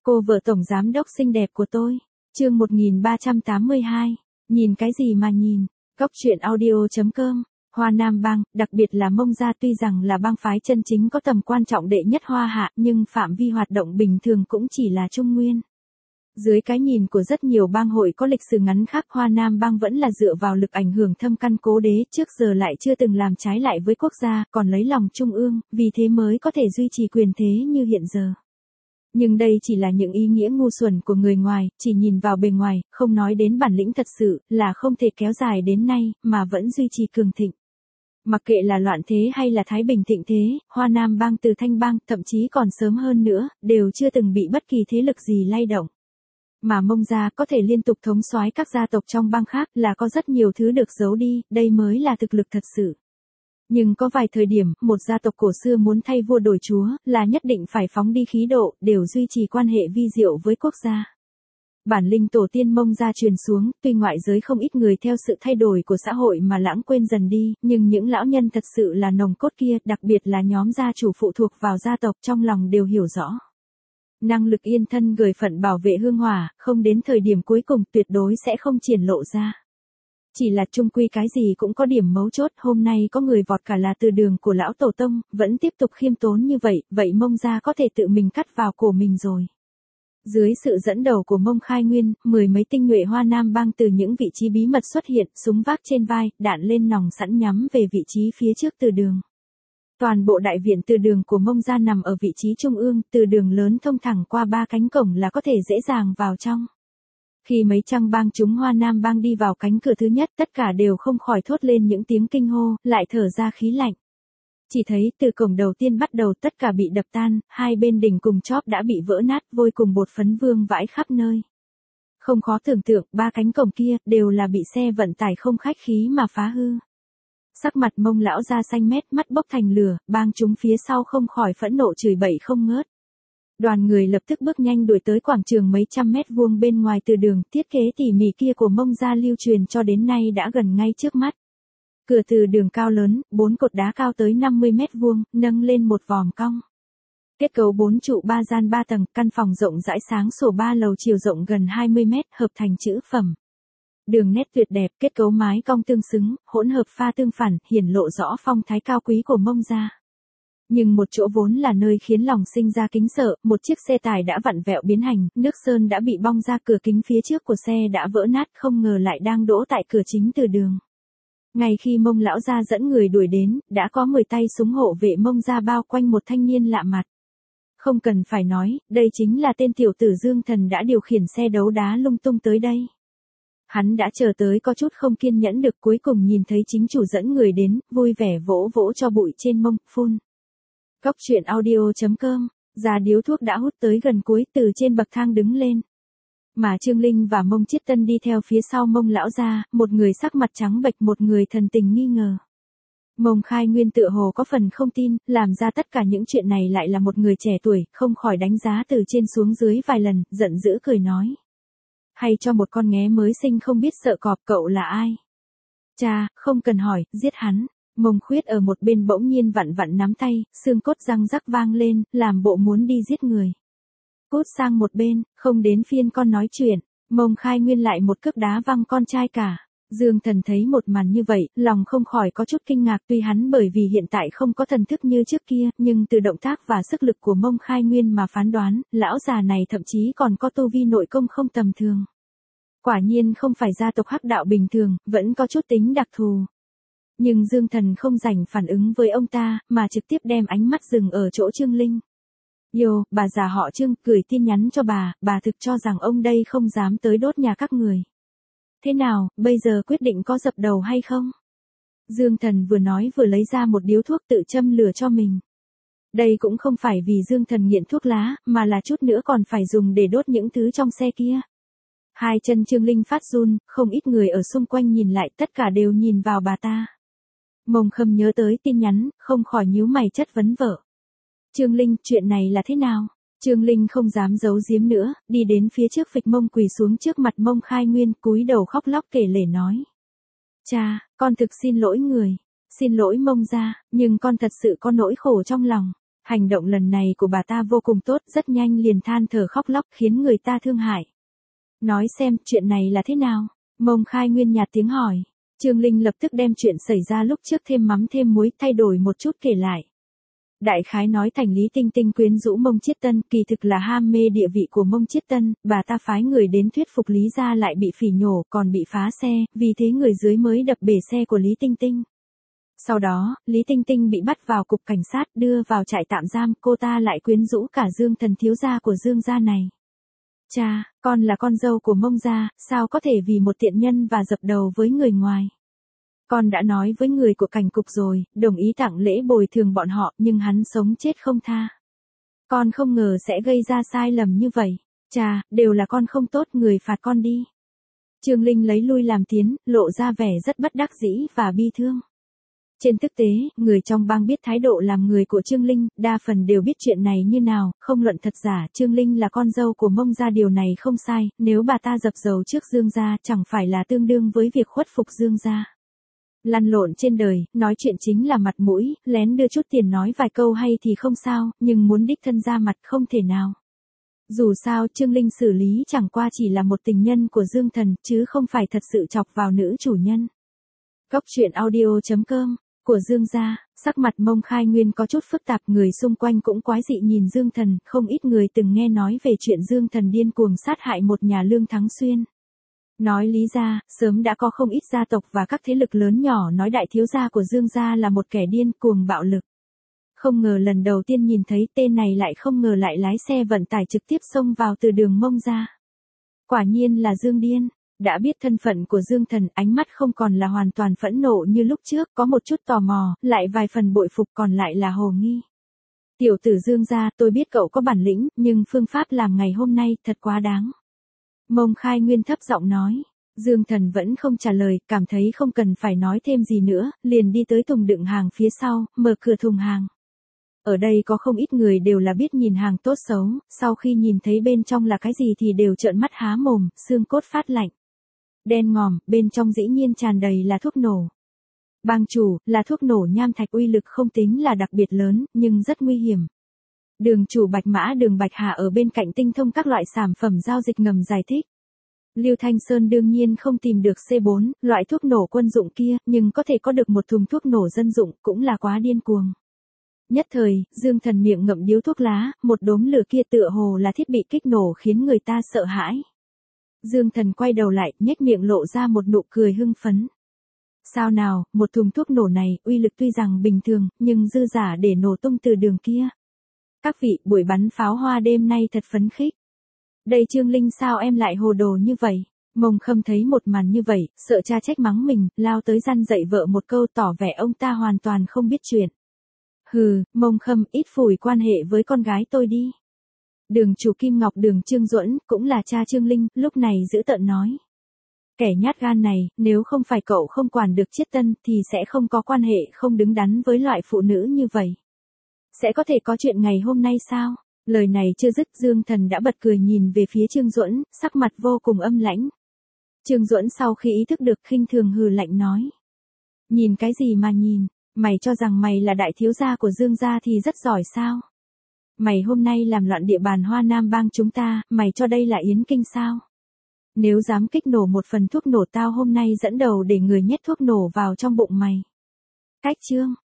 Cô vợ tổng giám đốc xinh đẹp của tôi. Chương 1382. Nhìn cái gì mà nhìn? Cóc truyện audio.com. Hoa Nam Bang, đặc biệt là Mông Gia tuy rằng là bang phái chân chính có tầm quan trọng đệ nhất Hoa Hạ, nhưng phạm vi hoạt động bình thường cũng chỉ là Trung Nguyên. Dưới cái nhìn của rất nhiều bang hội có lịch sử ngắn khác, Hoa Nam Bang vẫn là dựa vào lực ảnh hưởng thâm căn cố đế, trước giờ lại chưa từng làm trái lại với quốc gia, còn lấy lòng Trung ương, vì thế mới có thể duy trì quyền thế như hiện giờ. Nhưng đây chỉ là những ý nghĩa ngu xuẩn của người ngoài, chỉ nhìn vào bề ngoài, không nói đến bản lĩnh thật sự, là không thể kéo dài đến nay, mà vẫn duy trì cường thịnh. Mặc kệ là loạn thế hay là thái bình thịnh thế, Hoa Nam Bang từ Thanh Bang, thậm chí còn sớm hơn nữa, đều chưa từng bị bất kỳ thế lực gì lay động. Mà Mông Gia có thể liên tục thống soái các gia tộc trong bang khác là có rất nhiều thứ được giấu đi, đây mới là thực lực thật sự. Nhưng có vài thời điểm, một gia tộc cổ xưa muốn thay vua đổi chúa, là nhất định phải phóng đi khí độ, đều duy trì quan hệ vi diệu với quốc gia. Bản linh tổ tiên Mông Gia truyền xuống, tuy ngoại giới không ít người theo sự thay đổi của xã hội mà lãng quên dần đi, nhưng những lão nhân thật sự là nòng cốt kia, đặc biệt là nhóm gia chủ phụ thuộc vào gia tộc trong lòng đều hiểu rõ. Năng lực yên thân gửi phận bảo vệ hương hỏa, không đến thời điểm cuối cùng tuyệt đối sẽ không triển lộ ra. Chỉ là chung quy cái gì cũng có điểm mấu chốt, hôm nay có người vọt cả là từ đường của lão tổ tông, vẫn tiếp tục khiêm tốn như vậy, vậy Mông Gia có thể tự mình cắt vào cổ mình rồi. Dưới sự dẫn đầu của Mông Khai Nguyên, mười mấy tinh nhuệ Hoa Nam Bang từ những vị trí bí mật xuất hiện, súng vác trên vai, đạn lên nòng sẵn nhắm về vị trí phía trước từ đường. Toàn bộ đại viện từ đường của Mông Gia nằm ở vị trí trung ương, từ đường lớn thông thẳng qua 3 cánh cổng là có thể dễ dàng vào trong. Khi mấy trăm bang chúng Hoa Nam Bang đi vào cánh cửa thứ nhất, tất cả đều không khỏi thốt lên những tiếng kinh hô, lại thở ra khí lạnh. Chỉ thấy từ cổng đầu tiên bắt đầu tất cả bị đập tan, hai bên đỉnh cùng chóp đã bị vỡ nát, vôi cùng bột phấn vương vãi khắp nơi. Không khó tưởng tượng, 3 cánh cổng kia đều là bị xe vận tải không khách khí mà phá hư. Sắc mặt Mông lão ra xanh mét, mắt bốc thành lửa, bang chúng phía sau không khỏi phẫn nộ chửi bậy không ngớt. Đoàn người lập tức bước nhanh đuổi tới quảng trường mấy trăm mét vuông bên ngoài từ đường, thiết kế tỉ mỉ kia của Mông Gia lưu truyền cho đến nay đã gần ngay trước mắt. Cửa từ đường cao lớn, 4 cột đá cao tới 50 mét vuông, nâng lên một vòm cong. Kết cấu 4 trụ 3 gian 3 tầng, căn phòng rộng rãi sáng sủa 3 lầu chiều rộng gần 20 mét, hợp thành chữ phẩm. Đường nét tuyệt đẹp, kết cấu mái cong tương xứng, hỗn hợp pha tương phản, hiển lộ rõ phong thái cao quý của Mông Gia. Nhưng một chỗ vốn là nơi khiến lòng sinh ra kính sợ, một chiếc xe tải đã vặn vẹo biến hành, nước sơn đã bị bong ra, cửa kính phía trước của xe đã vỡ nát, không ngờ lại đang đỗ tại cửa chính từ đường. Ngay khi Mông lão gia dẫn người đuổi đến, đã có 10 tay súng hộ vệ Mông Gia bao quanh một thanh niên lạ mặt. Không cần phải nói, đây chính là tên tiểu tử Dương Thần đã điều khiển xe đấu đá lung tung tới đây. Hắn đã chờ tới có chút không kiên nhẫn được, cuối cùng nhìn thấy chính chủ dẫn người đến, vui vẻ vỗ vỗ cho bụi trên mông, phun. Cóc truyện audio.com. Già điếu thuốc đã hút tới gần cuối, từ trên bậc thang đứng lên. Mà Trương Linh và Mông Chiết Tân đi theo phía sau Mông lão gia, một người sắc mặt trắng bệch, một người thần tình nghi ngờ. Mông Khai Nguyên tựa hồ có phần không tin, làm ra tất cả những chuyện này lại là một người trẻ tuổi, không khỏi đánh giá từ trên xuống dưới vài lần, giận dữ cười nói. Hay cho một con nghé mới sinh không biết sợ cọp, cậu là ai? Cha, không cần hỏi, giết hắn. Mông Khuyết ở một bên bỗng nhiên vặn vặn nắm tay, xương cốt răng rắc vang lên, làm bộ muốn đi giết người. Cút sang một bên, không đến phiên con nói chuyện. Mông Khai Nguyên lại một cước đá văng con trai cả. Dương Thần thấy một màn như vậy, lòng không khỏi có chút kinh ngạc, tuy hắn bởi vì hiện tại không có thần thức như trước kia, nhưng từ động tác và sức lực của Mông Khai Nguyên mà phán đoán, lão già này thậm chí còn có tu vi nội công không tầm thường. Quả nhiên không phải gia tộc hắc đạo bình thường, vẫn có chút tính đặc thù. Nhưng Dương Thần không rảnh phản ứng với ông ta, mà trực tiếp đem ánh mắt dừng ở chỗ Trương Linh. Yo, bà già họ Trương, gửi tin nhắn cho bà thực cho rằng ông đây không dám tới đốt nhà các người. Thế nào, bây giờ quyết định có dập đầu hay không? Dương Thần vừa nói vừa lấy ra một điếu thuốc tự châm lửa cho mình. Đây cũng không phải vì Dương Thần nghiện thuốc lá, mà là chút nữa còn phải dùng để đốt những thứ trong xe kia. Hai chân Trương Linh phát run, không ít người ở xung quanh nhìn lại, tất cả đều nhìn vào bà ta. Mông Khâm nhớ tới tin nhắn, không khỏi nhíu mày chất vấn vợ. Trương Linh, chuyện này là thế nào? Trương Linh không dám giấu giếm nữa, đi đến phía trước phịch mông quỳ xuống trước mặt Mông Khai Nguyên, cúi đầu khóc lóc kể lể nói. Cha, con thực xin lỗi người, xin lỗi Mông gia, nhưng con thật sự có nỗi khổ trong lòng. Hành động lần này của bà ta vô cùng tốt, rất nhanh liền than thở khóc lóc khiến người ta thương hại. Nói xem, chuyện này là thế nào? Mông Khai Nguyên nhạt tiếng hỏi. Trương Linh lập tức đem chuyện xảy ra lúc trước thêm mắm thêm muối thay đổi một chút kể lại. Đại khái nói thành Lý Tinh Tinh quyến rũ Mông Chiết Tân, kỳ thực là ham mê địa vị của Mông Chiết Tân, bà ta phái người đến thuyết phục Lý gia lại bị phỉ nhổ, còn bị phá xe, vì thế người dưới mới đập bể xe của Lý Tinh Tinh. Sau đó, Lý Tinh Tinh bị bắt vào cục cảnh sát, đưa vào trại tạm giam, cô ta lại quyến rũ cả Dương Thần thiếu gia của Dương gia này. Cha, con là con dâu của Mông gia, sao có thể vì một tiện nhân và dập đầu với người ngoài? Con đã nói với người của cảnh cục rồi, đồng ý tặng lễ bồi thường bọn họ, nhưng hắn sống chết không tha. Con không ngờ sẽ gây ra sai lầm như vậy. Cha, đều là con không tốt, người phạt con đi. Trương Linh lấy lui làm tiến, lộ ra vẻ rất bất đắc dĩ và bi thương. Trên thực tế, người trong bang biết thái độ làm người của Trương Linh, đa phần đều biết chuyện này như nào, không luận thật giả, Trương Linh là con dâu của Mông gia, điều này không sai, nếu bà ta dập dầu trước Dương gia, chẳng phải là tương đương với việc khuất phục Dương gia. Lăn lộn trên đời, nói chuyện chính là mặt mũi, lén đưa chút tiền nói vài câu hay thì không sao, nhưng muốn đích thân ra mặt không thể nào. Dù sao Trương Linh xử lý chẳng qua chỉ là một tình nhân của Dương Thần, chứ không phải thật sự chọc vào nữ chủ nhân. Góc truyện audio.com của Dương gia, sắc mặt Mông Khai Nguyên có chút phức tạp, người xung quanh cũng quái dị nhìn Dương Thần, không ít người từng nghe nói về chuyện Dương Thần điên cuồng sát hại một nhà Lương Thắng Xuyên. Nói lý ra, sớm đã có không ít gia tộc và các thế lực lớn nhỏ nói đại thiếu gia của Dương gia là một kẻ điên cuồng bạo lực. Không ngờ lần đầu tiên nhìn thấy tên này lại không ngờ lại lái xe vận tải trực tiếp xông vào từ đường Mông gia. Quả nhiên là Dương điên. Đã biết thân phận của Dương Thần, ánh mắt không còn là hoàn toàn phẫn nộ như lúc trước, có một chút tò mò, lại vài phần bội phục, còn lại là hồ nghi. Tiểu tử Dương gia, tôi biết cậu có bản lĩnh, nhưng phương pháp làm ngày hôm nay thật quá đáng. Mông Khai Nguyên thấp giọng nói. Dương Thần vẫn không trả lời, cảm thấy không cần phải nói thêm gì nữa, liền đi tới thùng đựng hàng phía sau, mở cửa thùng hàng. Ở đây có không ít người đều là biết nhìn hàng tốt xấu, sau khi nhìn thấy bên trong là cái gì thì đều trợn mắt há mồm, xương cốt phát lạnh. Đen ngòm, bên trong dĩ nhiên tràn đầy là thuốc nổ. Bang chủ, là thuốc nổ nham thạch, uy lực không tính là đặc biệt lớn, nhưng rất nguy hiểm. Đường chủ Bạch Mã Đường Bạch Hà ở bên cạnh tinh thông các loại sản phẩm giao dịch ngầm giải thích. Lưu Thanh Sơn đương nhiên không tìm được C4, loại thuốc nổ quân dụng kia, nhưng có thể có được một thùng thuốc nổ dân dụng, cũng là quá điên cuồng. Nhất thời, Dương Thần miệng ngậm điếu thuốc lá, một đốm lửa kia tựa hồ là thiết bị kích nổ khiến người ta sợ hãi. Dương Thần quay đầu lại, nhếch miệng lộ ra một nụ cười hưng phấn. Sao nào, một thùng thuốc nổ này, uy lực tuy rằng bình thường, nhưng dư giả để nổ tung từ đường kia. Các vị, buổi bắn pháo hoa đêm nay thật phấn khích. Đây Trương Linh, sao em lại hồ đồ như vậy? Mông Khâm thấy một màn như vậy, sợ cha trách mắng mình, lao tới răn dạy vợ một câu, tỏ vẻ ông ta hoàn toàn không biết chuyện. Hừ, Mông Khâm, ít phủi quan hệ với con gái tôi đi. Đường chủ Kim Ngọc Đường Trương Duẫn, cũng là cha Trương Linh, lúc này giữ tợn nói. Kẻ nhát gan này, nếu không phải cậu không quản được Chiết Tân, thì sẽ không có quan hệ không đứng đắn với loại phụ nữ như vậy. Sẽ có thể có chuyện ngày hôm nay sao? Lời này chưa dứt, Dương Thần đã bật cười nhìn về phía Trương Duẫn, sắc mặt vô cùng âm lãnh. Trương Duẫn sau khi ý thức được khinh thường hừ lạnh nói. Nhìn cái gì mà nhìn, mày cho rằng mày là đại thiếu gia của Dương gia thì rất giỏi sao? Mày hôm nay làm loạn địa bàn Hoa Nam bang chúng ta, mày cho đây là yến kinh sao? Nếu dám kích nổ một phần thuốc nổ, tao hôm nay dẫn đầu để người nhét thuốc nổ vào trong bụng mày. Cách chương